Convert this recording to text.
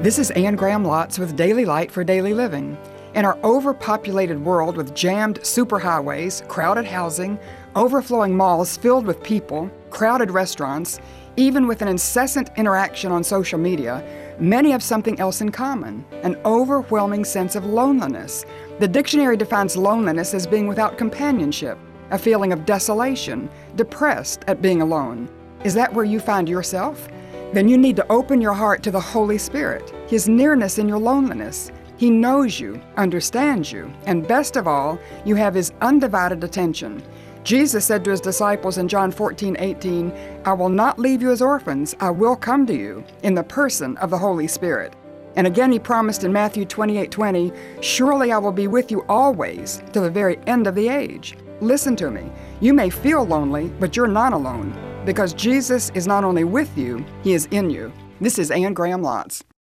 This is Anne Graham Lotz with Daily Light for Daily Living. In our overpopulated world with jammed superhighways, crowded housing, overflowing malls filled with people, crowded restaurants, even with an incessant interaction on social media, many have something else in common, an overwhelming sense of loneliness. The dictionary defines loneliness as being without companionship, a feeling of desolation, depressed at being alone. Is that where you find yourself? Then you need to open your heart to the Holy Spirit, His nearness in your loneliness. He knows you, understands you, and best of all, you have His undivided attention. Jesus said to His disciples in John 14:18, "I will not leave you as orphans, I will come to you in the person of the Holy Spirit." And again He promised in Matthew 28:20, "Surely I will be with you always to the very end of the age." Listen to me. You may feel lonely, but you're not alone, because Jesus is not only with you, He is in you. This is Anne Graham Lotz.